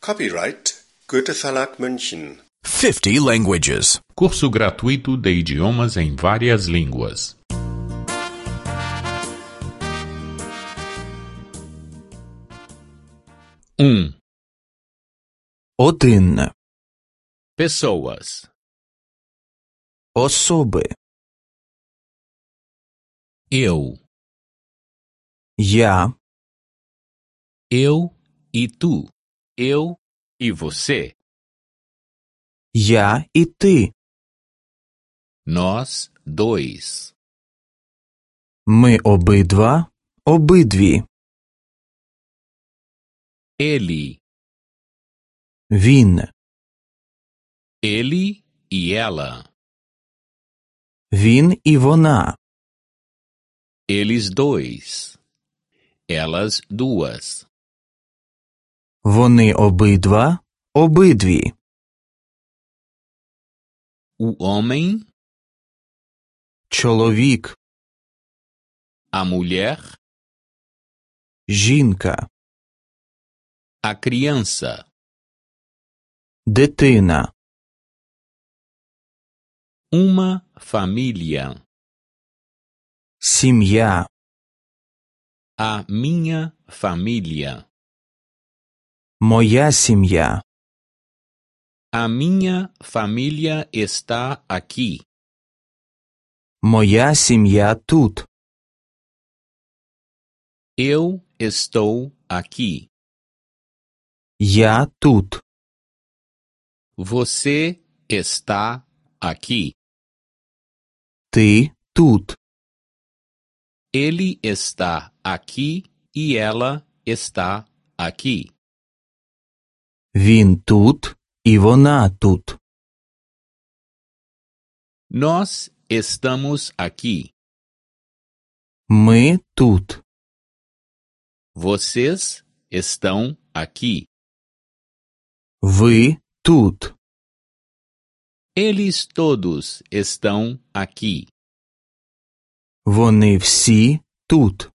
Copyright Goethe Verlag München. 50 languages. Curso gratuito de idiomas em várias línguas. Один. Pessoas. Особи. Eu. Я. Eu e tu. Eu e você. Я і ти. Nós dois. Ми обидва. Обидві. Ele. Він. Ele e ela. Він і вона. Eles dois. Elas duas. Вони обидва. Обидві. O homem. Чоловік. A mulher. Жінка. A criança. Дитина. Uma família. Сім'я. A minha família. Моя сім'я. A minha família está aqui. Моя сім'я тут. Eu estou aqui. Я тут. Você está aqui. Ти тут. Ele está aqui e ela está aqui. Він тут, і вона тут. Nós estamos aqui. Ми тут. Vocês estão aqui. Ви тут. Eles todos estão aqui. Вони всі тут.